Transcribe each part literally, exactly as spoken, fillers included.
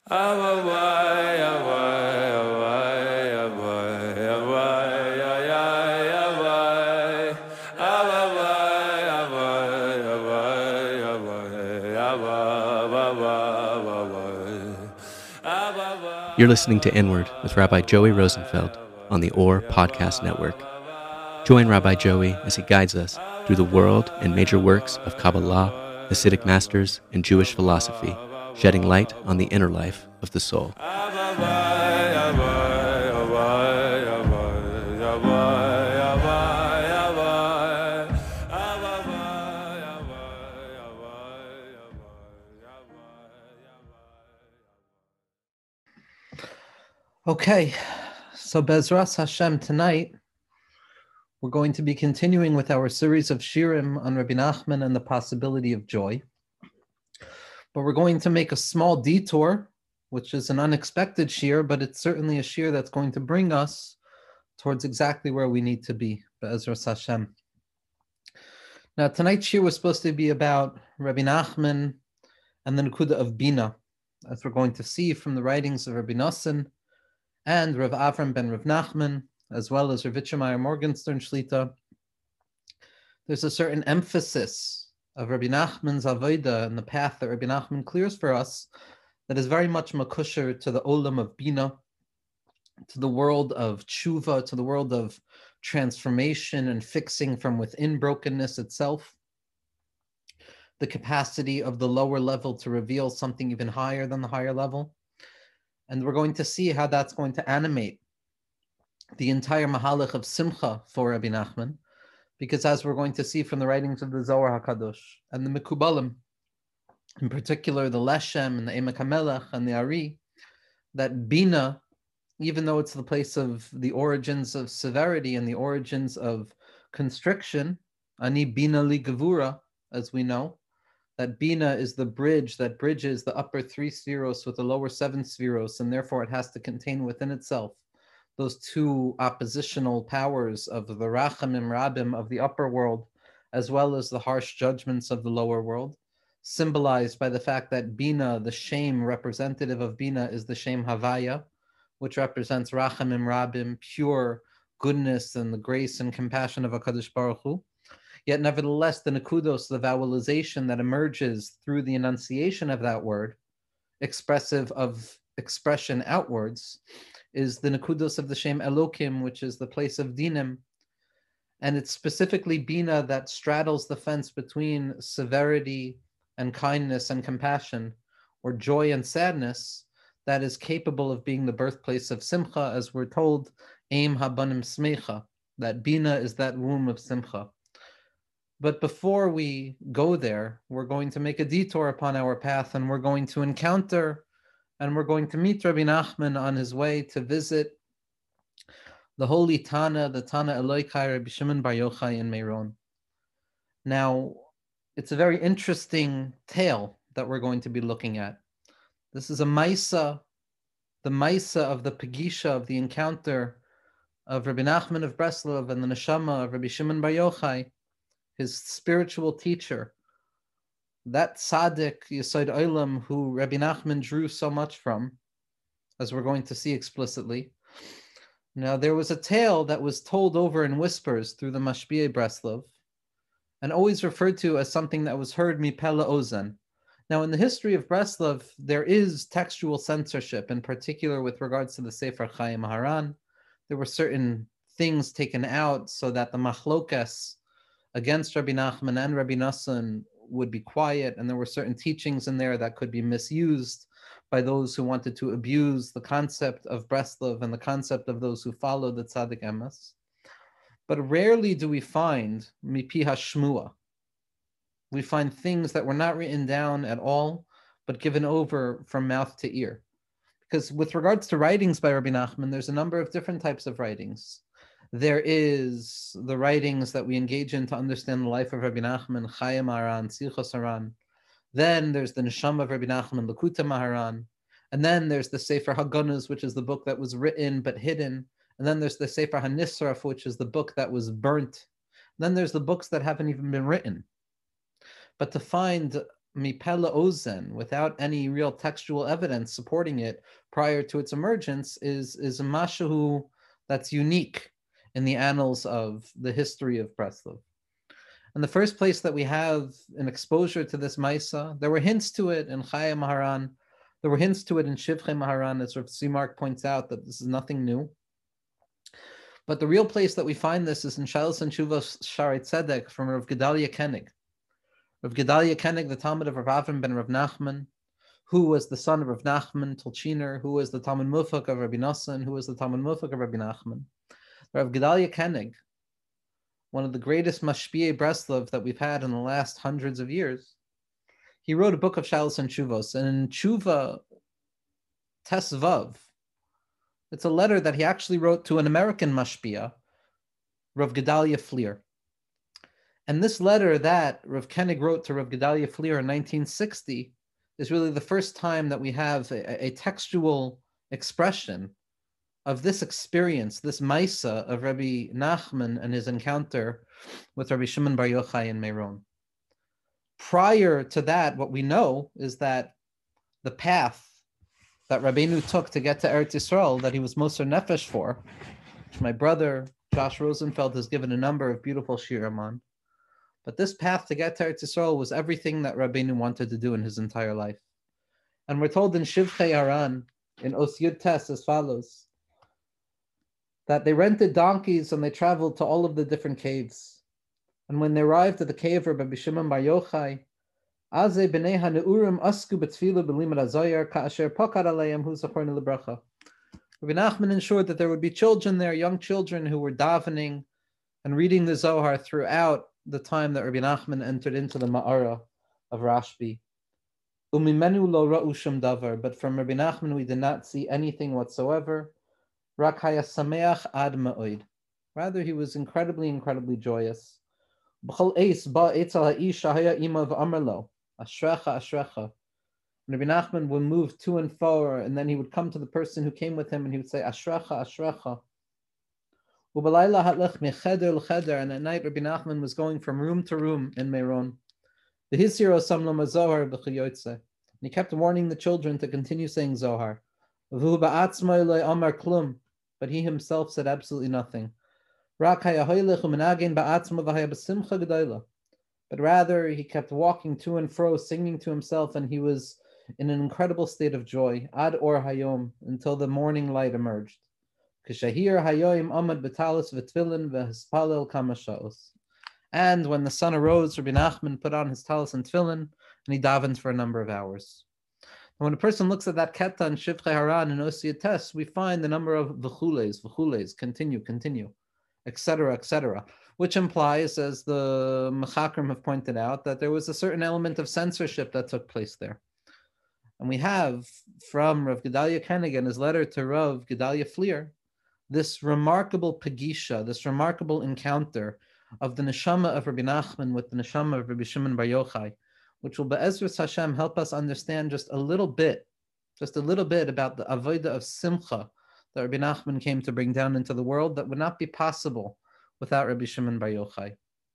You're listening to Inward with Rabbi Joey Rosenfeld on the O R Podcast Network. Join Rabbi Joey as he guides us through the world and major works of Kabbalah, Hasidic masters, and Jewish philosophy, shedding light on the inner life of the soul. Okay, so Bezras Hashem, tonight we're going to be continuing with our series of shirim on Rabbi Nachman and the possibility of joy. But we're going to make a small detour, which is an unexpected shir, but it's certainly a shir that's going to bring us towards exactly where we need to be, Bezras Hashem. Now, tonight's shir was supposed to be about Rabbi Nachman and the Nekuda of Bina, as we're going to see from the writings of Rabbi Nosson and Rav Avram ben Rav Nachman, as well as Rav Itchemeyer Morgenstern Shlita. There's a certain emphasis of Rabbi Nachman's avodah and the path that Rabbi Nachman clears for us that is very much makusher to the olam of Bina, to the world of tshuva, to the world of transformation and fixing from within brokenness itself, the capacity of the lower level to reveal something even higher than the higher level. And we're going to see how that's going to animate the entire mahalach of simcha for Rabbi Nachman, because as we're going to see from the writings of the Zohar HaKadosh and the Mekubalim, in particular the Leshem and the Emek HaMelech and the Ari, that Bina, even though it's the place of the origins of severity and the origins of constriction, Ani Bina li Gevura, as we know, that Bina is the bridge that bridges the upper three spheros with the lower seven spheros, and therefore it has to contain within itself those two oppositional powers of the Rachamim Rabim of the upper world, as well as the harsh judgments of the lower world, symbolized by the fact that Bina, the shame representative of Bina, is the shame Havaya, which represents Rachamim Rabim, pure goodness and the grace and compassion of HaKadosh Baruch Hu. Yet nevertheless, the nekudos, the vowelization that emerges through the enunciation of that word, expressive of expression outwards, is the nekudos of the Shem Elokim, which is the place of dinim. And it's specifically Bina that straddles the fence between severity and kindness and compassion, or joy and sadness, that is capable of being the birthplace of Simcha, as we're told, Eim Habanim Smecha, that Bina is that womb of Simcha. But before we go there, we're going to make a detour upon our path, and we're going to encounter and we're going to meet Rabbi Nachman on his way to visit the holy Tana, the Tana Elokai, Rabbi Shimon Bar Yochai in Meron. Now, it's a very interesting tale that we're going to be looking at. This is a Maisa, the Maisa of the Pegisha, of the encounter of Rabbi Nachman of Breslov and the Neshama of Rabbi Shimon Bar Yochai, his spiritual teacher, that tzaddik Yesod Olam who Rabbi Nachman drew so much from, as we're going to see explicitly. Now, there was a tale that was told over in whispers through the Mashpiyei Breslov, and always referred to as something that was heard mipela ozen. Now, in the history of Breslov, there is textual censorship, in particular with regards to the Sefer Chaim Maharan. There were certain things taken out so that the machlokas against Rabbi Nachman and Rabbi Nosson would be quiet, and there were certain teachings in there that could be misused by those who wanted to abuse the concept of Breslov and the concept of those who follow the Tzaddik Emes. But rarely do we find mipi hashmua. We find things that were not written down at all, but given over from mouth to ear. Because with regards to writings by Rabbi Nachman, there's a number of different types of writings. There is the writings that we engage in to understand the life of Rabbi Nachman, Chaim Maharan, Sichos Haran. Then there's the Neshama of Rabbi Nachman, Lakuta Maharan. And then there's the Sefer Haganuz, which is the book that was written but hidden. And then there's the Sefer HaNisraf, which is the book that was burnt. And then there's the books that haven't even been written. But to find mipela ozen, without any real textual evidence supporting it prior to its emergence, is is a mashahu that's unique in the annals of the history of Breslov. And the first place that we have an exposure to this Maisa, there were hints to it in Chaya Maharan, there were hints to it in Shivchei Maharan, as Rav Simark points out that this is nothing new. But the real place that we find this is in Shalos and Shuvos Shaarei Tzedek from Rav Gedalia Koenig. Rav Gedalia Koenig, the Talmud of Rav Avram ben Rav Nachman, who was the son of Rav Nachman Tolchiner, who was the Talmud Mufak of Rabbi Nosson, who was the Talmud Mufak of Rabbi Nachman. Rav Gedalia Koenig, one of the greatest mashpiyei Breslov that we've had in the last hundreds of years, he wrote a book of Shalos and Shuvos, and in Tshuva Tesvav, it's a letter that he actually wrote to an American mashpia, Rav Gedalia Fleer. And this letter that Rav Koenig wrote to Rav Gedalia Fleer in nineteen sixty is really the first time that we have a, a textual expression of this experience, this Maisa of Rabbi Nachman and his encounter with Rabbi Shimon Bar Yochai in Meron. Prior to that, what we know is that the path that Rabbeinu took to get to Eretz Yisrael, that he was Moser Nefesh for, which my brother Josh Rosenfeld has given a number of beautiful shirim on. But this path to get to Eretz Yisrael was everything that Rabbeinu wanted to do in his entire life. And we're told in Shivchei Haran, in Os Yud Tes, as follows, that they rented donkeys and they traveled to all of the different caves. And when they arrived at the cave of Rabbi Shimon Bar Yochai, Aze b'nei ha'neurim asku b'tfilah b'limud hazoyer ka'asher pokad aleim hu zachornu lebracha. Rabbi Nachman ensured that there would be children there, young children who were davening and reading the Zohar throughout the time that Rabbi Nachman entered into the Ma'ara of Rashbi. Umimenu lo ra'u shum davar, but from Rabbi Nachman we did not see anything whatsoever. Rak haya sameach ad ma'oid. Rather, he was incredibly, incredibly joyous. B'chol eis ba eitz al ha'isha haya ima v'amar lo, ashrecha, ashrecha. Rabbi Nachman would move to and fro, and then he would come to the person who came with him, and he would say, ashrecha, ashrecha. U'balayla hatlech mecheder l'cheder, and at night Rabbi Nachman was going from room to room in Meron. The Hisiro samlo mazohar b'chayotze. And he kept warning the children to continue saying Zohar. V'hu ba'atzmai lo amar klum. But he himself said absolutely nothing. But rather, he kept walking to and fro, singing to himself, and he was in an incredible state of joy, ad or hayom, until the morning light emerged. And when the sun arose, Rabbi Nachman put on his talis and tefillin, and he davened for a number of hours. And when a person looks at that ketta in Shivchei Haran and Os Yud Tes, we find the number of v'chules, v'chules, continue, continue, et cetera, et cetera, which implies, as the Mechakrim have pointed out, that there was a certain element of censorship that took place there. And we have from Rav Gedalia Koenig in his letter to Rav Gedalia Fleer, this remarkable pagisha, this remarkable encounter of the neshama of Rabbi Nachman with the neshama of Rabbi Shimon Bar Yochai, which will Be'ezras Hashem help us understand just a little bit, just a little bit about the avodah of simcha that Rabbi Nachman came to bring down into the world that would not be possible without Rabbi Shimon Bar Yochai.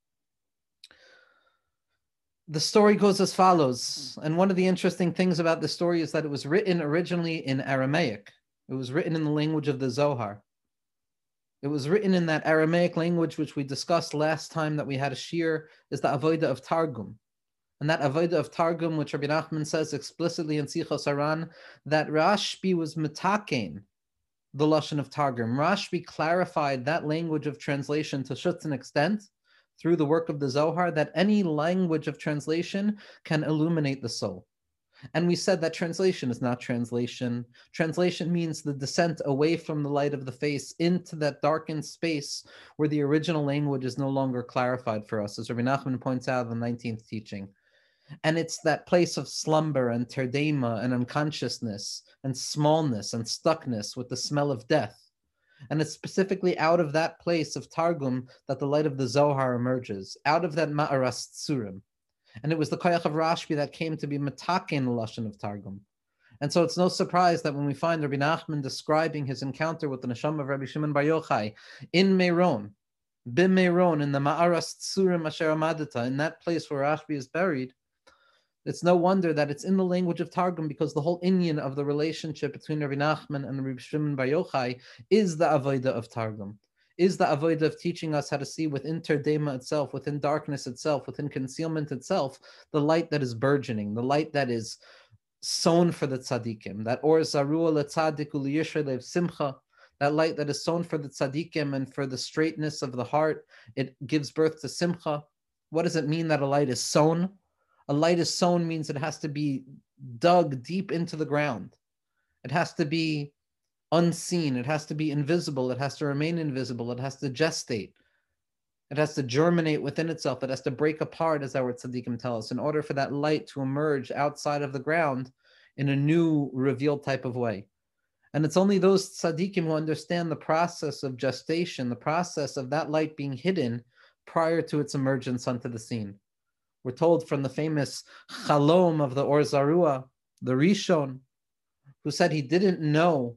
The story goes as follows, and one of the interesting things about the story is that it was written originally in Aramaic. It was written in the language of the Zohar. It was written in that Aramaic language which we discussed last time that we had a shir, is the avodah of Targum. And that avodah of Targum, which Rabbi Nachman says explicitly in Sichos Haran, that Rashbi was mitaken, the lashon of Targum. Rashbi clarified that language of translation to such an extent through the work of the Zohar that any language of translation can illuminate the soul. And we said that translation is not translation. Translation means the descent away from the light of the face into that darkened space where the original language is no longer clarified for us, as Rabbi Nachman points out in the nineteenth teaching. And it's that place of slumber and terdema and unconsciousness and smallness and stuckness with the smell of death. And it's specifically out of that place of Targum that the light of the Zohar emerges, out of that Ma'aras Tzurim. And it was the koyach of Rashbi that came to be metaken the lashon of Targum. And so it's no surprise that when we find Rabbi Nachman describing his encounter with the neshama of Rabbi Shimon Bar Yochai in Meron, B'Meron, in the Ma'aras Tzurim Asher Amadata, in that place where Rashbi is buried, It's no wonder that it's in the language of Targum, because the whole inyan of the relationship between Rabbi Nachman and Rabbi Shimon Bar Yochai is the avodah of Targum, is the avodah of teaching us how to see within Terdema itself, within darkness itself, within concealment itself, the light that is burgeoning, the light that is sown for the tzaddikim, that or zarua letzaddik uliyishlev simcha, that light that is sown for the tzaddikim and for the straightness of the heart, it gives birth to simcha. What does it mean that a light is sown? A light is sown means it has to be dug deep into the ground. It has to be unseen. It has to be invisible. It has to remain invisible. It has to gestate. It has to germinate within itself. It has to break apart, as our tzaddikim tell us, in order for that light to emerge outside of the ground in a new, revealed type of way. And it's only those tzaddikim who understand the process of gestation, the process of that light being hidden prior to its emergence onto the scene. We're told from the famous Chalom of the Or Zarua, the Rishon, who said he didn't know,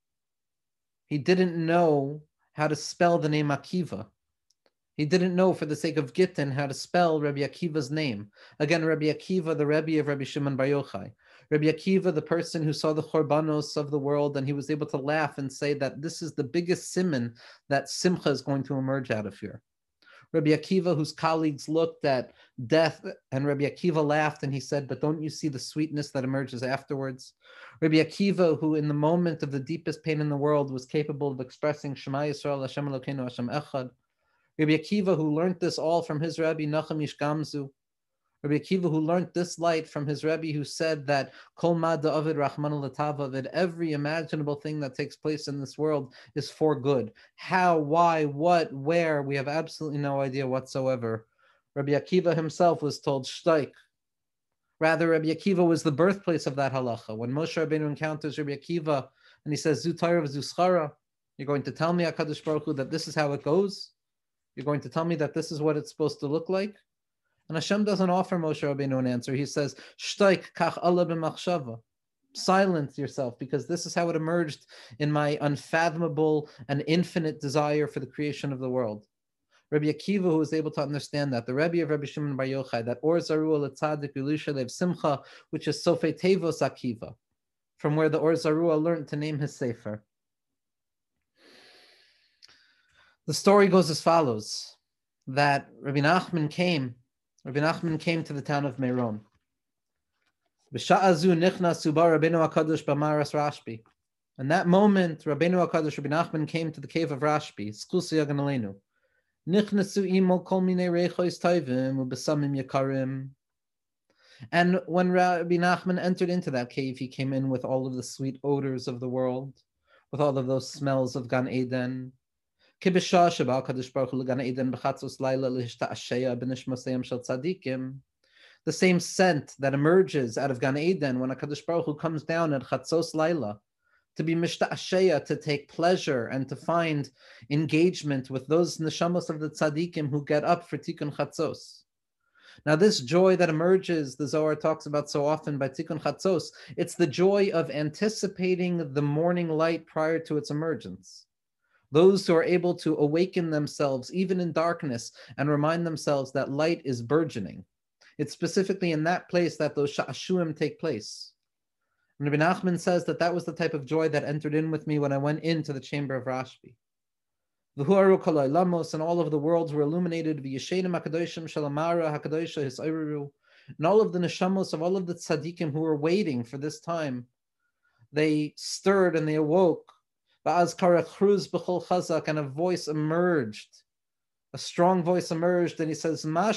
he didn't know how to spell the name Akiva. He didn't know, for the sake of Gittin, how to spell Rabbi Akiva's name. Again, Rabbi Akiva, the Rebbe of Rabbi Shimon Bar Yochai. Rabbi Akiva, the person who saw the Chorbanos of the world, and he was able to laugh and say that this is the biggest siman that Simcha is going to emerge out of here. Rabbi Akiva, whose colleagues looked at death, and Rabbi Akiva laughed and he said, but don't you see the sweetness that emerges afterwards? Rabbi Akiva, who in the moment of the deepest pain in the world was capable of expressing Shema Yisrael, Hashem Elokeinu, Hashem Echad. Rabbi Akiva, who learned this all from his Rebbe, Nachum Ish Gamzu. Rabbi Akiva, who learned this light from his Rebbe, who said that Kol Ma Da'avid Rachmana L'Tava, that every imaginable thing that takes place in this world is for good. How, why, what, where, we have absolutely no idea whatsoever. Rabbi Akiva himself was told shtaik. Rather, Rabbi Akiva was the birthplace of that halacha. When Moshe Rabbeinu encounters Rabbi Akiva and he says, Zu Torah Zu Schara, you're going to tell me, HaKadosh Baruch Hu, that this is how it goes? You're going to tell me that this is what it's supposed to look like? And Hashem doesn't offer Moshe Rabbeinu an answer. He says, Shtaik kach Allah b'machshava. Silence yourself, because this is how it emerged in my unfathomable and infinite desire for the creation of the world. Rabbi Akiva, who was able to understand that, the Rebbe of Rabbi Shimon Bar Yochai, that Or Zarua L'Tzadik Ulusha Lev Simcha, which is Sofei Tevos Akiva, from where the Or Zarua learned to name his sefer. The story goes as follows, that Rabbi Nachman came, Rabbi Nachman came to the town of Meron. B'sha'azu nichnas suba Rabbeinu HaKadosh b'maras Rashbi. In that moment, Rabbeinu HaKadosh, Rabbi Nachman, came to the cave of Rashbi, Zchus Yagan Aleinu. Nichnasu imo kol minei reichos tovim u'besamim yakarim. And when Rabbi Nachman entered into that cave, he came in with all of the sweet odors of the world, with all of those smells of Gan Eden. The same scent that emerges out of Gan Eden when HaKadosh Baruch Hu comes down at Chatzos Laila to be mishta'asheya, to take pleasure and to find engagement with those neshamos of the tzaddikim who get up for Tikkun Chatzos. Now this joy that emerges, the Zohar talks about so often by Tikkun Chatzos, it's the joy of anticipating the morning light prior to its emergence. Those who are able to awaken themselves, even in darkness, and remind themselves that light is burgeoning. It's specifically in that place that those sha'ashuim take place. And Rabbi Nachman says that that was the type of joy that entered in with me when I went into the chamber of Rashbi. V'huaru kol ha'olamos, and all of the worlds were illuminated, v'yeshenim hakadoshim shalamara hakadosha hisayruru, and all of the neshamos of all of the tzaddikim who were waiting for this time, they stirred and they awoke. And a voice emerged, a strong voice emerged, and he says, what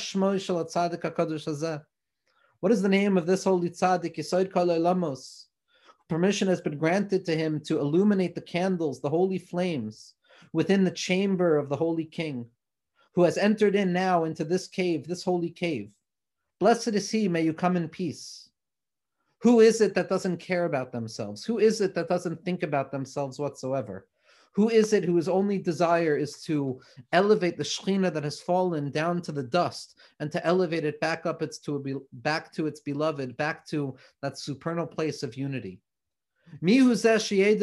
is the name of this holy tzaddik? Yesod kol ha'olamos. Permission has been granted to him to illuminate the candles, the holy flames, within the chamber of the holy king, who has entered in now into this cave, this holy cave. Blessed is he, may you come in peace. Who is it that doesn't care about themselves? Who is it that doesn't think about themselves whatsoever? Who is it whose only desire is to elevate the Shekhinah that has fallen down to the dust and to elevate it back up its to a, back to its beloved, back to that supernal place of unity? Who is it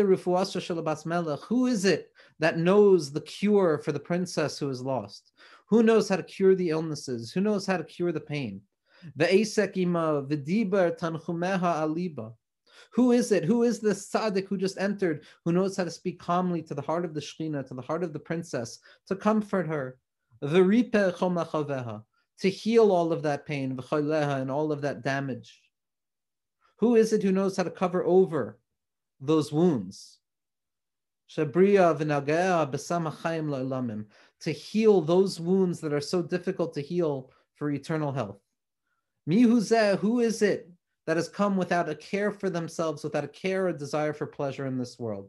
that knows the cure for the princess who is lost? Who knows how to cure the illnesses? Who knows how to cure the pain? Ve'esek ima v'diber tanchumeha aliba. Who is it? Who is this tzaddik who just entered, who knows how to speak calmly to the heart of the Shekhinah, to the heart of the princess, to comfort her? V'ripe chomachaveha, to heal all of that pain, v'choleha, and all of that damage. Who is it who knows how to cover over those wounds? Shabriya v'nagea b'samachayim la'olamim, to heal those wounds that are so difficult to heal for eternal health. Mihuzeh, who is it that has come without a care for themselves, without a care or desire for pleasure in this world?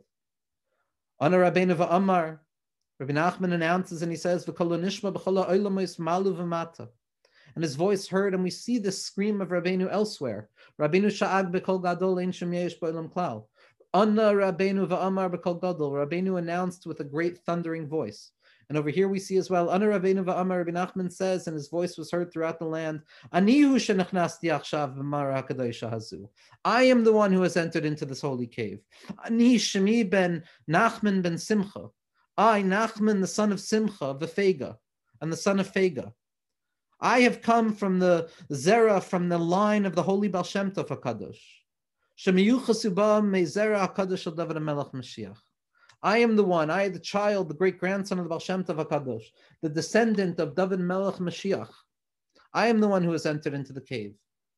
Ana Rabbeinu v'amar, Rabbi Nachman announces and he says, V'kolo nishma b'cholo oilamois malu v'mata. And his voice heard, and we see this scream of Rabbeinu elsewhere. Rabbeinu sha'ag b'kol gadol ein shem yesh b'olam klal. Ana Rabbeinu v'amar b'kol gadol. Rabbeinu announced with a great thundering voice. And over here we see as well, Ana Rabbeinu v'amar, Rabbi Nachman says, and his voice was heard throughout the land, Anihu shenachnasti achshav v'mara hakadoisha hazu. I am the one who has entered into this holy cave. Ani Shemi ben Nachman ben Simcha. I, Nachman, the son of Simcha, V'Fega, and the son of Fega. I have come from the Zera, from the line of the holy Baal Shem Tov HaKadosh. Shemiyuchasu ba me'zera HaKadosh al David HaMelech Mashiach. I am the one, I, the child, the great-grandson of the Baal Shem Tov HaKadosh, the descendant of David Melech Mashiach. I am the one who has entered into the cave.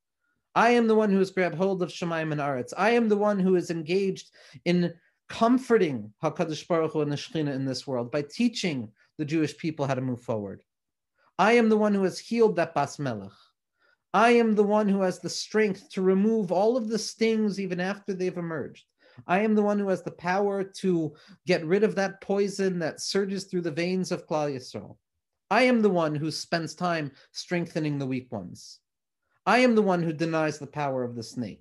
I am the one who has grabbed hold of Shemayim and Aretz. I am the one who is engaged in comforting HaKadosh Baruch Hu and the Shekhinah in this world by teaching the Jewish people how to move forward. I am the one who has healed that Bas Melech. I am the one who has the strength to remove all of the stings even after they've emerged. I am the one who has the power to get rid of that poison that surges through the veins of Klal Yisrael. I am the one who spends time strengthening the weak ones. I am the one who denies the power of the snake.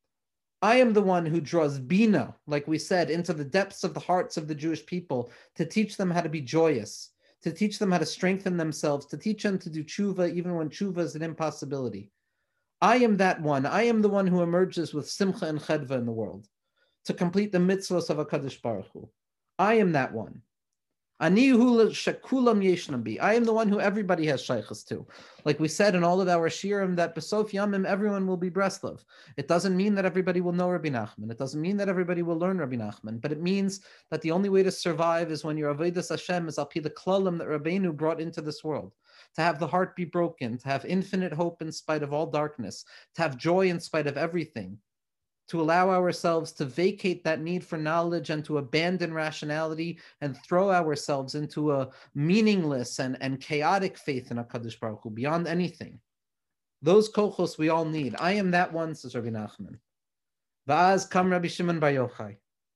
I am the one who draws Bina, like we said, into the depths of the hearts of the Jewish people to teach them how to be joyous, to teach them how to strengthen themselves, to teach them to do tshuva even when tshuva is an impossibility. I am that one. I am the one who emerges with simcha and chedva in the world to complete the mitzvahs of HaKadosh Baruch Hu. I am that one. Ani hu shekulam yeshnam bi. I am the one who everybody has shaychus to. Like we said in all of our shirim, that B'sof Yamim, everyone will be Breslov. It doesn't mean that everybody will know Rabbi Nachman. It doesn't mean that everybody will learn Rabbi Nachman. But it means that the only way to survive is when your avodas Hashem is al pi the klalim that Rabbeinu brought into this world. To have the heart be broken, to have infinite hope in spite of all darkness, to have joy in spite of everything. To allow ourselves to vacate that need for knowledge and to abandon rationality and throw ourselves into a meaningless and, and chaotic faith in HaKadosh Baruch Hu beyond anything. Those kochos we all need. I am that one, says Rabbi Nachman. Va'az kam Rabbi Shimon Bar Yochai.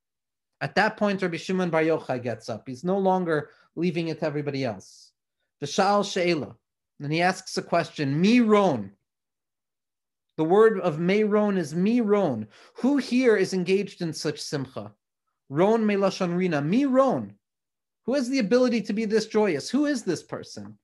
At that point, Rabbi Shimon Bar Yochai gets up. He's no longer leaving it to everybody else. V'sha'al she'ela. And he asks a question, Mi ron. The word of Meiron is Miron. Who here is engaged in such simcha? Ron me lashon rina. Miron. Who has the ability to be this joyous? Who is this person?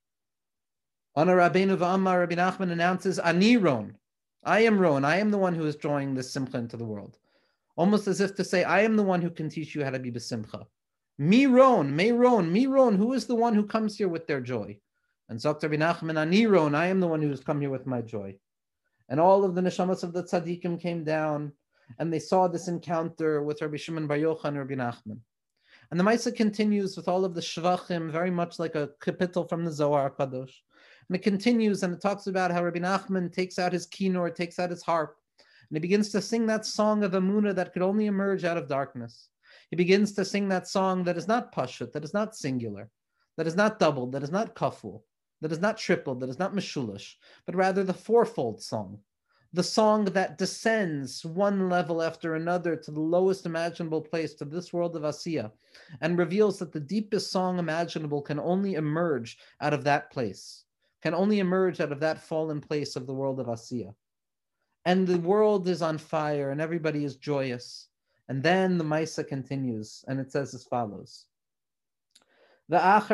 Ana Rabbeinu v'amar, Rabbi Nachman announces, Ani Ron. I am Ron. I am the one who is drawing this simcha into the world. Almost as if to say, I am the one who can teach you how to be besimcha. Miron, Meiron, Miron. Who is the one who comes here with their joy? And Zok Rabbi Nachman, Ani Ron. I am the one who has come here with my joy. And all of the neshamas of the tzaddikim came down, and they saw this encounter with Rabbi Shimon Bar Yochai and Rabbi Nachman. And the Maisa continues with all of the shvachim, very much like a kapitel from the Zohar Kadosh. And it continues, and it talks about how Rabbi Nachman takes out his kinor, takes out his harp, and he begins to sing that song of Emunah that could only emerge out of darkness. He begins to sing that song that is not pashut, that is not singular, that is not doubled, that is not kaful, that is not tripled, that is not meshulash, but rather the fourfold song, the song that descends one level after another to the lowest imaginable place, to this world of Asiya, and reveals that the deepest song imaginable can only emerge out of that place, can only emerge out of that fallen place of the world of Asiya. And the world is on fire, and everybody is joyous. And then the Maisa continues, and it says as follows. And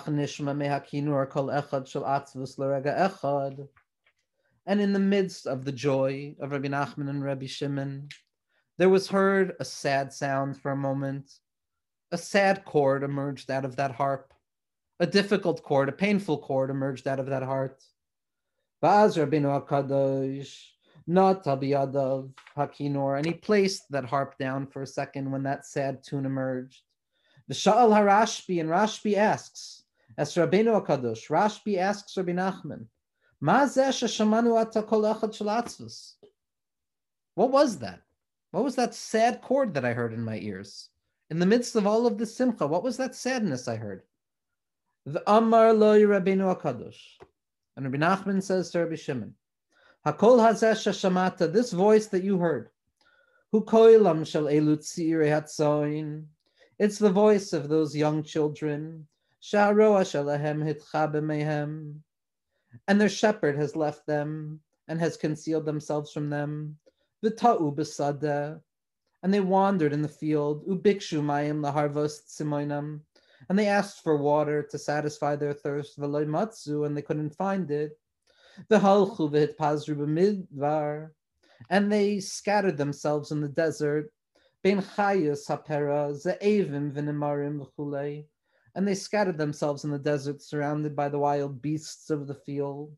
in the midst of the joy of Rabbi Nachman and Rabbi Shimon, there was heard a sad sound for a moment. A sad chord emerged out of that harp. A difficult chord, a painful chord emerged out of that heart. Va'az Rabbeinu HaKadosh not Tabiyadav Hakinor, and he placed that harp down for a second when that sad tune emerged. V'sha'al HaRashbi, and Rashbi asks, as Rabbeinu HaKadosh, Rashbi asks Rabbi Nachman, Ma zeh sheshamanu ata kol echad shel atzvus? What was that? What was that sad chord that I heard in my ears? In the midst of all of the simcha, what was that sadness I heard? The Amar Loi Rabbeinu HaKadosh. And Rabbi Nachman says to Rabbi Shimon, Hakol hazeh sheshamata, this voice that you heard, Hu koilam shel elu tzirei hatzoin, it's the voice of those young children, Sha'roa shalahem hitcha b'mehem, and their shepherd has left them and has concealed themselves from them, V'ta'u b'sadeh, and they wandered in the field, Ubikshu mayim laharvos tzimoinam, and they asked for water to satisfy their thirst, V'loi matzu, and they couldn't find it, V'halchu v'hitpazru b'midvar, and they scattered themselves in the desert, Ben chayus hapera ze'evim v'nemarim v'chulei, and they scattered themselves in the desert, surrounded by the wild beasts of the field.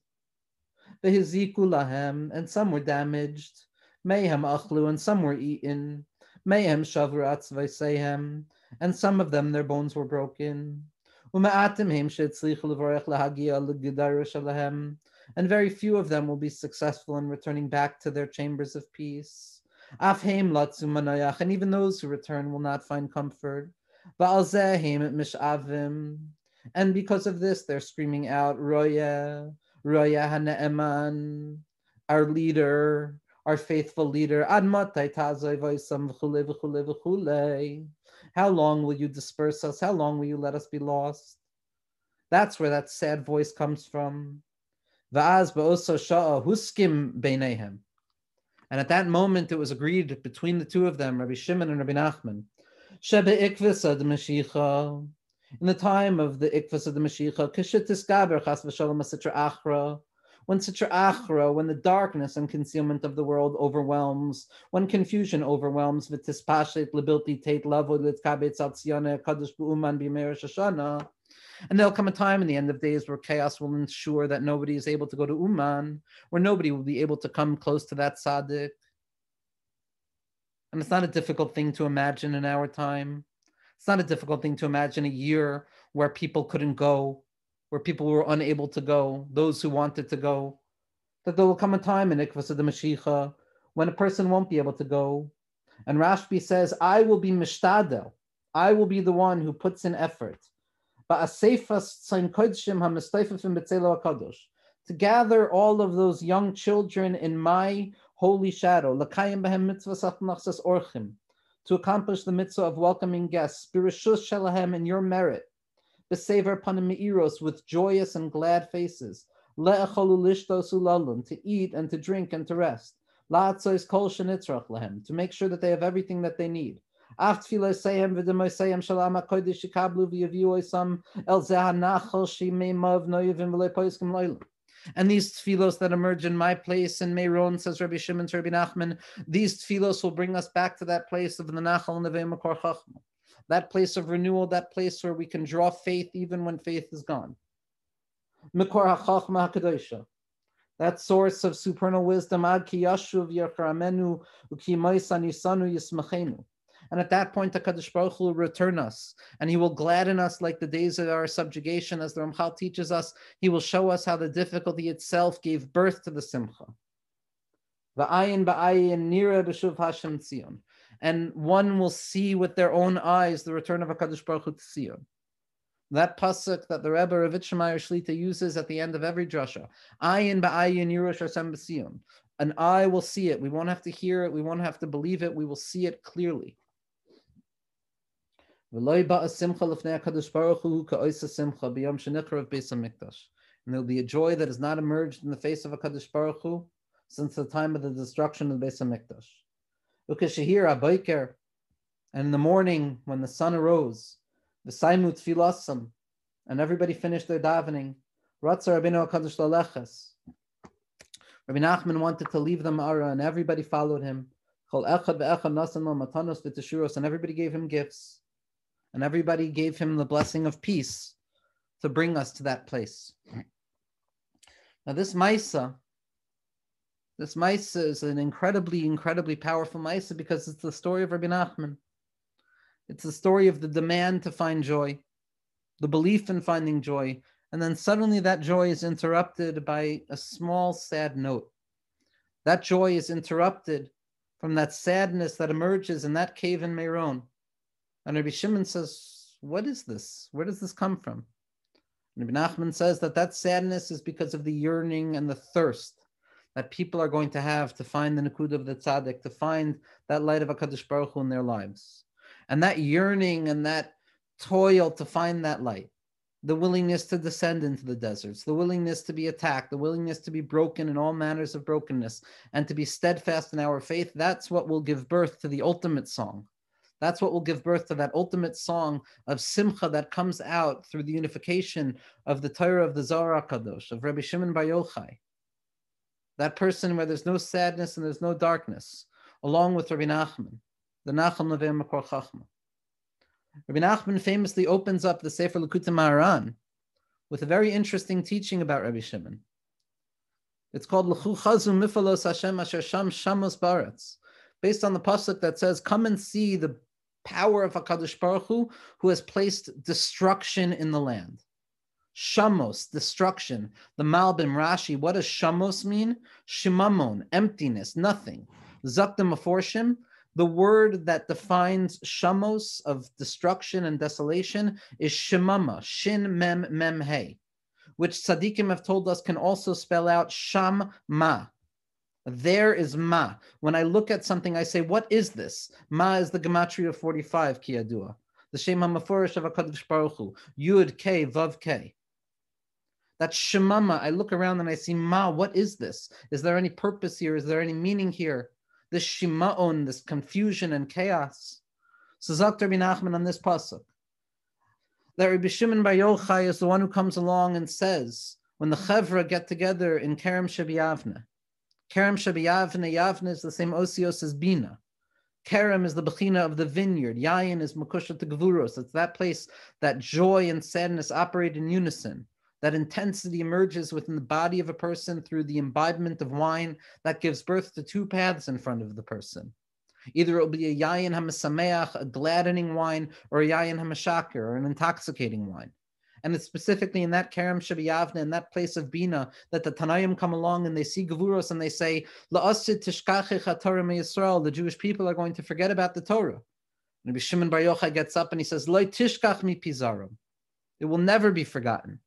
V'hiziku lahem, and some were damaged, Mehem achlu, and some were eaten, Mehem shavru atzvaisehem, and some of them their bones were broken. U'ma'atim heim she'etzlichu levorech lahagia l'gedaru shalahem, and very few of them will be successful in returning back to their chambers of peace. Af heim latzu manayach, and even those who return will not find comfort. Va'al zeh heim mishavim, and because of this they're screaming out, Roya, Roya hane'eman, our leader, our faithful leader, Ad matai tazoi v'isam v'chule v'chule v'chule. How long will you disperse us? How long will you let us be lost? That's where that sad voice comes from. Va'az ba'oso sha'a huskim beinehem. And at that moment, it was agreed between the two of them, Rabbi Shimon and Rabbi Nachman, Shebe ikvisa de Mashiach, in the time of the ikvisa de Mashiach, kishit tiskaber chas v'shalom sitra achra, when sitra achra, when the darkness and concealment of the world overwhelms, when confusion overwhelms, v'tispashet lebilti tate lavo litkabet tzatzione kadosh b'uman b'meir shoshana. And there'll come a time in the end of days where chaos will ensure that nobody is able to go to Uman, where nobody will be able to come close to that tzaddik. And it's not a difficult thing to imagine in our time. It's not a difficult thing to imagine a year where people couldn't go, where people were unable to go, those who wanted to go. That there will come a time in Ikvasa de Mashiach when a person won't be able to go. And Rashbi says, I will be mishtadel. I will be the one who puts in effort. To gather all of those young children in my holy shadow, to accomplish the mitzvah of welcoming guests, in your merit, with joyous and glad faces, to eat and to drink and to rest, to make sure that they have everything that they need. And these tefillos that emerge in my place in Meron, says Rabbi Shimon to Rabbi Nachman, these tefillos will bring us back to that place of the Nachal Nevei Makor Chachma, that place of renewal, that place where we can draw faith even when faith is gone. Makor HaChachma HaKadosha, that source of supernal wisdom, Ad ki yashuv yercharamenu uki maisan yisanu yismachenu. And at that point, the Kadosh Baruch Hu will return us, and He will gladden us like the days of our subjugation. As the Ramchal teaches us, He will show us how the difficulty itself gave birth to the Simcha. V'ayin ba'ayin nira b'shuv Hashem Tzion. And one will see with their own eyes the return of HaKadosh Baruch Hu to Tzion. That pasuk that the Rebbe Ravit Shemayr Shlita uses at the end of every drasha, ayin ba'ayin yirush Hashem b'Tzion. An eye will see it. We won't have to hear it. We won't have to believe it. We will see it clearly. And there'll be a joy that has not emerged in the face of a Kadosh Baruch Hu since the time of the destruction of the Beis HaMikdash. And in the morning when the sun arose, the Saimut Filasam, and everybody finished their davening, Ratza Rabbeinu HaKadosh Laleches. Rabbi Nachman wanted to leave the Ma'ara, and everybody followed him. And everybody gave him gifts. And everybody gave him the blessing of peace to bring us to that place. Now this Maisa, this Maisa is an incredibly, incredibly powerful Maisa because it's the story of Rabbi Nachman. It's the story of the demand to find joy, the belief in finding joy, and then suddenly that joy is interrupted by a small, sad note. That joy is interrupted from that sadness that emerges in that cave in Meron. And Rabbi Shimon says, what is this? Where does this come from? And Rabbi Nachman says that that sadness is because of the yearning and the thirst that people are going to have to find the Nakud of the Tzaddik, to find that light of HaKadosh Baruch Hu in their lives. And that yearning and that toil to find that light, the willingness to descend into the deserts, the willingness to be attacked, the willingness to be broken in all manners of brokenness, and to be steadfast in our faith, that's what will give birth to the ultimate song. That's what will give birth to that ultimate song of Simcha that comes out through the unification of the Torah of the Zohar HaKadosh, of Rabbi Shimon Bar Yochai. That person where there's no sadness and there's no darkness, along with Rabbi Nachman, the Nachal Nevei Makor Chachma. Rabbi Nachman famously opens up the Sefer Likutei Maharan with a very interesting teaching about Rabbi Shimon. It's called L'chu Chazu Mifalos Hashem Asher Sham Shamos Baretz, based on the pasuk that says, "Come and see the power of HaKadosh Baruch Hu, who has placed destruction in the land." Shamos, destruction. The Malbim, Rashi, what does Shamos mean? Shimamon, emptiness, nothing. Zaktim Aforshim, the word that defines Shamos of destruction and desolation is Shemama, Shin Mem Mem He, which tzaddikim have told us can also spell out Sham Ma. There is Ma. When I look at something, I say, what is this? Ma is the gematria of forty-five, Ki Yadua. The Shem HaMeforish of HaKadosh Baruch Hu. Yud, K, Vav, K. That Shemama, I look around and I see, Ma, what is this? Is there any purpose here? Is there any meaning here? This Shima'on, this confusion and chaos. So Zakt Rabbi Nachman on this pasuk, that Rabbi Shimon Bar Yochai is the one who comes along and says, when the Chevra get together in Kerem Shebiyavne, Kerem Shebiyavne, Yavne is the same osios as Bina. Kerem is the Bechina of the vineyard. Yayin is Makusha to Gvuros. It's that place that joy and sadness operate in unison. That intensity emerges within the body of a person through the imbibement of wine that gives birth to two paths in front of the person. Either it will be a yayin hamasameach, a gladdening wine, or a yayin hamashaker, or an intoxicating wine. And it's specifically in that Kerem Shebiyavne, in that place of Bina, that the Tanayim come along and they see Gevuros and they say, La'asid tishkachecha Torah meYisrael, the Jewish people are going to forget about the Torah. And Rabbi Shimon Bar Yochai gets up and he says, Lo tishkach mi pizarim. It will never be forgotten.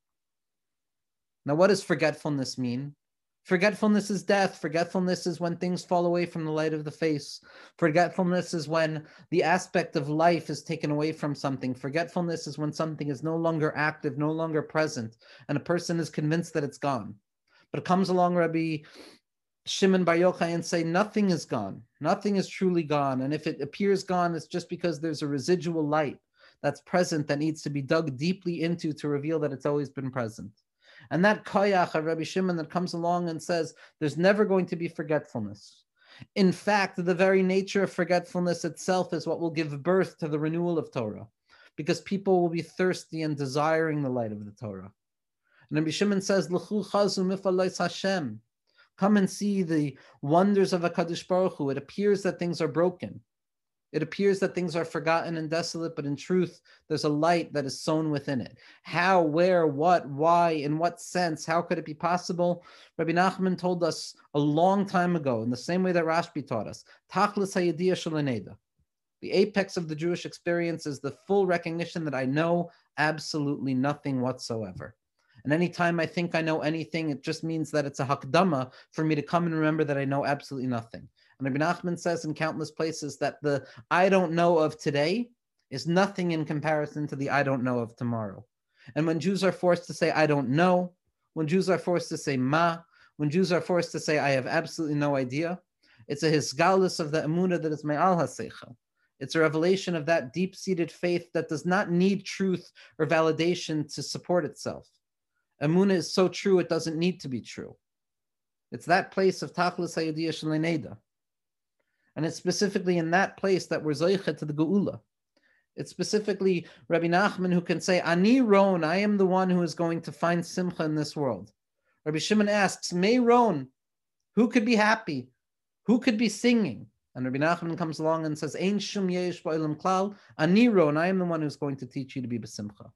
Now, what does forgetfulness mean? Forgetfulness is death. Forgetfulness is when things fall away from the light of the face. Forgetfulness is when the aspect of life is taken away from something. Forgetfulness is when something is no longer active, no longer present, and a person is convinced that it's gone. But it comes along Rabbi Shimon Bar Yochai and say, nothing is gone. Nothing is truly gone. And if it appears gone, it's just because there's a residual light that's present that needs to be dug deeply into to reveal that it's always been present. And that koyach of Rabbi Shimon that comes along and says, there's never going to be forgetfulness. In fact, the very nature of forgetfulness itself is what will give birth to the renewal of Torah, because people will be thirsty and desiring the light of the Torah. And Rabbi Shimon says, L'chu chazu mifalos Hashem. Come and see the wonders of HaKadosh Baruch Hu. It appears that things are broken. It appears that things are forgotten and desolate, but in truth, there's a light that is sown within it. How, where, what, why, in what sense, how could it be possible? Rabbi Nachman told us a long time ago, in the same way that Rashbi taught us, Tachlis hayediyah shalaneda. The apex of the Jewish experience is the full recognition that I know absolutely nothing whatsoever. And anytime I think I know anything, it just means that it's a hakdama for me to come and remember that I know absolutely nothing. And Rabbi Nachman says in countless places that the I don't know of today is nothing in comparison to the I don't know of tomorrow. And when Jews are forced to say, I don't know, when Jews are forced to say ma, when Jews are forced to say, I have absolutely no idea, it's a hisgalus of the emunah that is me'al haseichel. It's a revelation of that deep-seated faith that does not need truth or validation to support itself. Emunah is so true, it doesn't need to be true. It's that place of tachlis hayediyah shalaneda. And it's specifically in that place that we're zoichet to the geula. It's specifically Rabbi Nachman who can say, Ani ron, I am the one who is going to find simcha in this world. Rabbi Shimon asks, Meiron, who could be happy? Who could be singing? And Rabbi Nachman comes along and says, Ein shum yesh ba'olam klal, Aniro, and I am the one who's going to teach you to be b'simcha.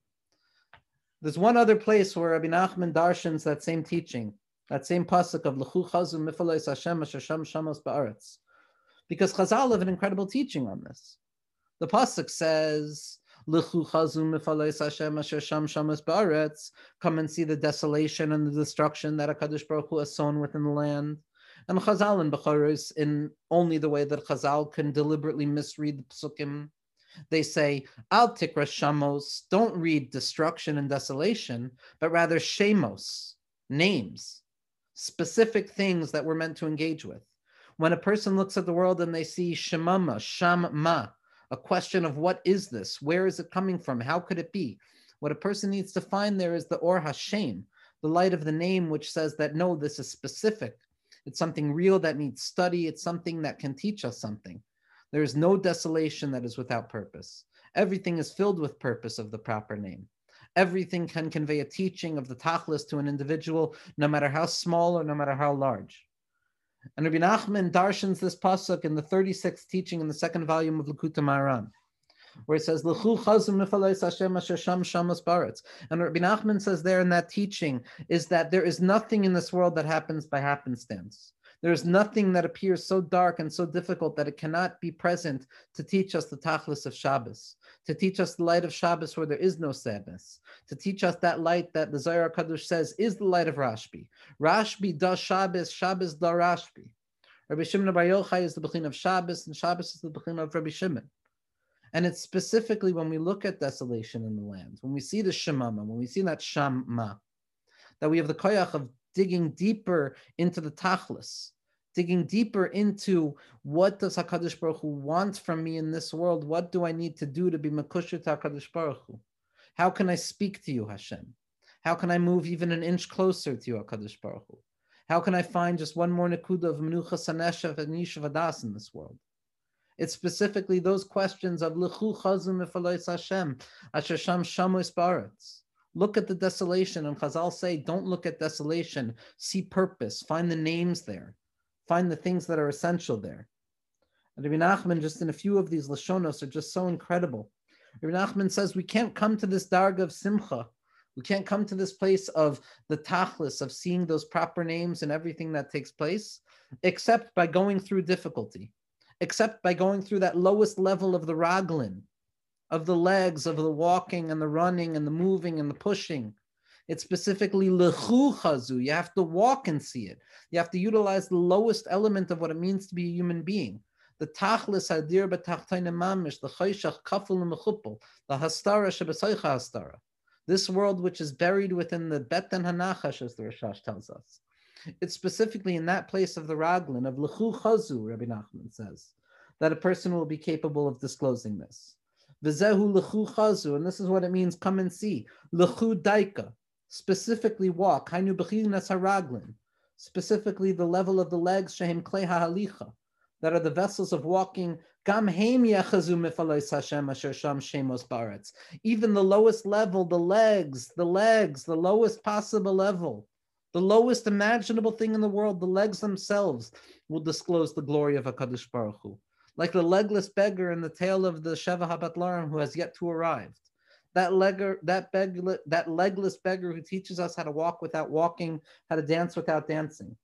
There's one other place where Rabbi Nachman darshans that same teaching, that same pasuk of L'chu chazu mifalais Hashem asher sham shamos ba'aretz. Because Chazal have an incredible teaching on this. The pasuk says, L'chu chazu mifalais Hashem asher sham shamos ba'aretz. Come and see the desolation and the destruction that HaKadosh Baruch Hu has sown within the land. And Chazal and Bechoros, in only the way that Chazal can deliberately misread the psukim, they say, Al tikra shamos, don't read destruction and desolation, but rather shemos, names, specific things that we're meant to engage with. When a person looks at the world and they see shemama, shamma, a question of what is this? Where is it coming from? How could it be? What a person needs to find there is the Or Hashem, the light of the name, which says that no, this is specific. It's something real that needs study. It's something that can teach us something. There is no desolation that is without purpose. Everything is filled with purpose of the proper name. Everything can convey a teaching of the tachlis to an individual, no matter how small or no matter how large. And Rabbi Nachman darshans this pasuk in the thirty-sixth teaching in the second volume of Likutei Moharan, where it says, L'chu chazu mifalais Hashem asher sham shamos ba'aretz. And Rabbi Nachman says there in that teaching is that there is nothing in this world that happens by happenstance. There is nothing that appears so dark and so difficult that it cannot be present to teach us the tachlis of Shabbos, to teach us the light of Shabbos where there is no sadness, to teach us that light that the Zohar HaKadosh says is the light of Rashbi. Rashbi does Shabbos, Shabbos does Rashbi. Rabbi Shimon Bar Yochai is the Bechin of Shabbos, and Shabbos is the Bechin of Rabbi Shimon. And it's specifically when we look at desolation in the land, when we see the shemama, when we see that shamma, that we have the koyach of digging deeper into the tachlis, digging deeper into what does HaKadosh Baruch Hu want from me in this world? What do I need to do to be mekusher to HaKadosh Baruch Hu? How can I speak to you, Hashem? How can I move even an inch closer to you, HaKadosh Baruch Hu? How can I find just one more nekuda of menuchas haneshev and yishuv hadas in this world? It's specifically those questions of L'chu chazu mifalais Hashem asher sham shamos ba'aretz. Look at the desolation, and Chazal say, don't look at desolation. See purpose. Find the names there. Find the things that are essential there. And Rabbi Nachman, just in a few of these Lashonos, are just so incredible. Rabbi Nachman says we can't come to this darga of simcha. We can't come to this place of the tachlis, of seeing those proper names and everything that takes place, except by going through difficulty, except by going through that lowest level of the raglin, of the legs, of the walking and the running and the moving and the pushing. It's specifically lechu chazu. You have to walk and see it. You have to utilize the lowest element of what it means to be a human being. The tachlis hadir b'tachtoin mamish, the choshech kaful u'mechupel, the hastara shebesoicha hastara. This world which is buried within the beten hanachash, as the Rashash tells us. It's specifically in that place of the raglin, of lechu chazu, Rabbi Nachman says, that a person will be capable of disclosing this. V'zehu lechu chazu, and this is what it means, come and see. Lechu daika, specifically walk. Hainu b'chinas haraglin, specifically the level of the legs, shehem klei ha'halicha, that are the vessels of walking. Gam heim yachazu mifalais Hashem asher sham shemos ba'aretz. Even the lowest level, the legs, the legs, the lowest possible level, the lowest imaginable thing in the world, the legs themselves will disclose the glory of HaKadosh Baruch Hu. Like the legless beggar in the tale of the Sheva HaBatlarim who has yet to arrive. That, legger, that, beggar, that legless beggar who teaches us how to walk without walking, how to dance without dancing.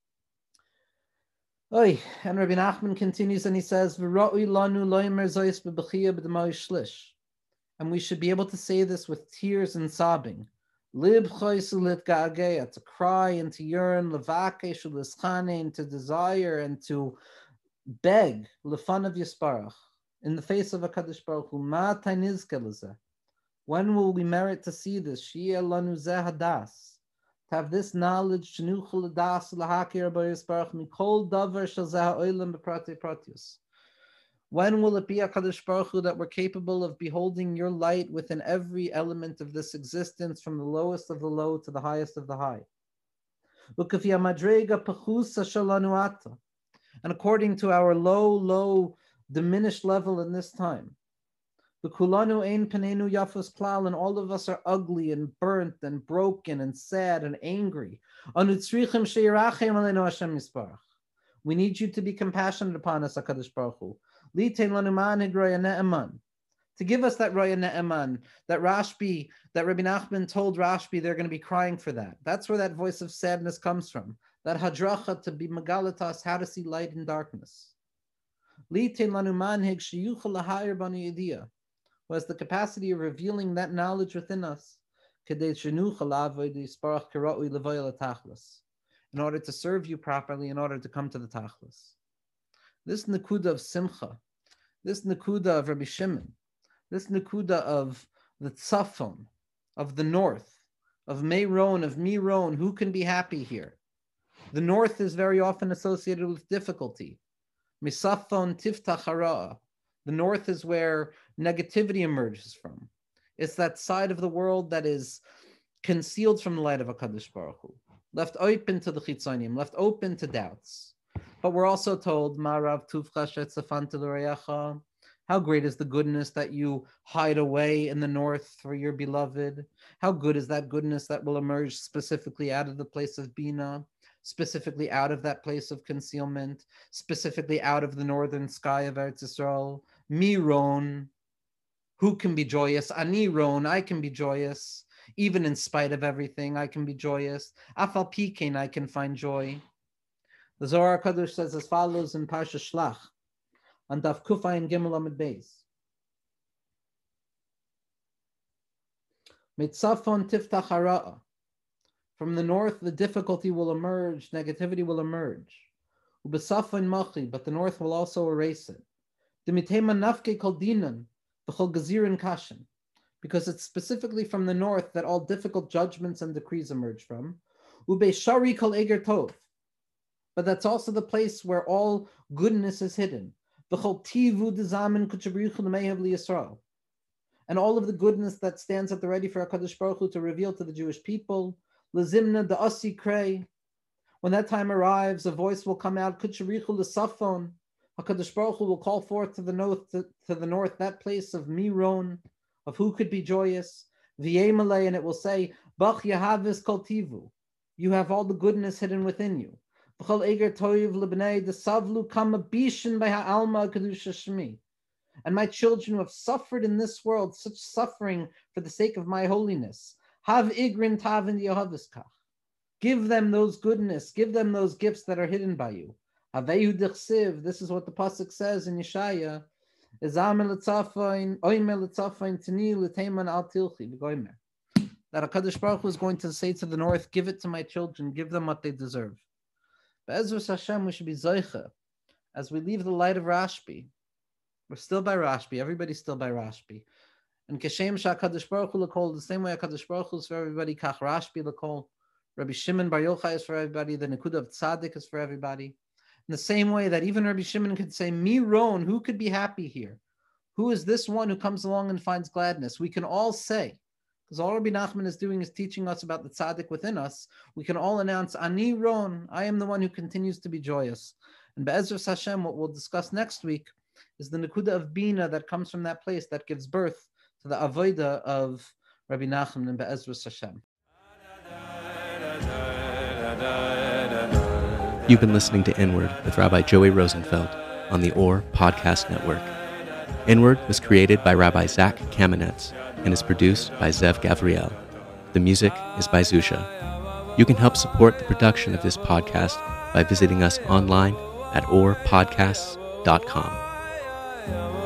Oy, and Rabbi Nachman continues and he says, and we should be able to say this with tears and sobbing. To cry and to yearn, and to desire and to beg lefan of Yisparach in the face of HaKadosh Baruch Hu. When will we merit to see this? To have this knowledge. When will it be, HaKadosh Baruch Hu, that we're capable of beholding your light within every element of this existence, from the lowest of the low to the highest of the high? And according to our low, low, diminished level in this time, The kulanu ein penenu yafus klal, and all of us are ugly and burnt and broken and sad and angry. Anutzrichem sheirachem aleinu Hashem Yisparach. We need you to be compassionate upon us, HaKadosh Baruch Hu. Litein lanu manhig roya ne'eman. To give us that roya ne'eman, that Rashbi, that Rabbi Nachman told Rashbi they're going to be crying for that. That's where that voice of sadness comes from. That hadracha to be megalatas, how to see light in darkness. Litein lanu manhig sheyuchel lahayir banu yediyah, who has the capacity of revealing that knowledge within us, in order to serve you properly, in order to come to the tachlis. This nakuda of simcha, this nakuda of Rabbi Shimon, this nakuda of the tzafon, of the north, of Meiron, of Miron, who can be happy here? The north is very often associated with difficulty. Misafon tiftach hara. The north is where negativity emerges from. It's that side of the world that is concealed from the light of HaKadosh Baruch Hu, left open to the chitzonim, left open to doubts. But we're also told, Ma'arav tuvcha shetzafanta l'reyacha, how great is the goodness that you hide away in the north for your beloved? How good is that goodness that will emerge specifically out of the place of Bina, specifically out of that place of concealment, specifically out of the northern sky of Eretz Yisrael? Miron, who can be joyous? Ani Ron, I can be joyous. Even in spite of everything, I can be joyous. Afal Pikein, I can find joy. The Zohar HaKadosh says as follows in Parsha Shlach, on Daf Kufayin Gimel Amid Beis. Mitzafon tiftach hara'a. From the north, the difficulty will emerge, negativity will emerge. Ubesafon machi, but the north will also erase it. Dimitema nafke kol dinan, v'chol gazirin kashin. Because it's specifically from the north that all difficult judgments and decrees emerge from. Ube shari kol eger tov. But that's also the place where all goodness is hidden. V'chol tivu dezamen kuchabrichu l'meihav liyisrael. And all of the goodness that stands at the ready for HaKadosh Baruch Hu to reveal to the Jewish people. L'zimna da'asi krei. When that time arrives, a voice will come out, kuchabrichu l'safon. HaKadosh Baruch Hu will call forth to the north, to, to the north, that place of Miron, of who could be joyous, V'yemalei, and it will say, Bach Yahavis Kol Tivu, you have all the goodness hidden within you. V'chol Eger Toiv Lebnei Desavlu Kama Bishin by Ha'alma Kedusha Shemi. And my children who have suffered in this world, such suffering for the sake of my holiness, Hav Igrin Tavin Yehaviskach. Give them those goodness, give them those gifts that are hidden by you. Havehu Dichsiv, this is what the pasuk says in Yeshaya. That HaKadosh Baruch Hu is going to say to the north, give it to my children, give them what they deserve. Be'ezras Hashem, we should be zoicha. As we leave the light of Rashbi, we're still by Rashbi, everybody's still by Rashbi. And Keshem HaKadosh Baruch Hu l'kol, the same way HaKadosh Baruch Hu is for everybody, Kach Rashbi l'kol, Rabbi Shimon Bar Yochai is for everybody, the Nekuda of Tzaddik is for everybody. In the same way that even Rabbi Shimon could say, Miron, who could be happy here? Who is this one who comes along and finds gladness? We can all say, because all Rabbi Nachman is doing is teaching us about the tzaddik within us, we can all announce, Ani Ron, I am the one who continues to be joyous. And Be'ezras Hashem, what we'll discuss next week, is the Nekuda of Bina that comes from that place that gives birth to the Avodah of Rabbi Nachman and Be'ezras Hashem. You've been listening to Inward with Rabbi Joey Rosenfeld on the O R Podcast Network. Inward was created by Rabbi Zach Kamenetz and is produced by Zev Gavriel. The music is by Zusha. You can help support the production of this podcast by visiting us online at or podcasts dot com.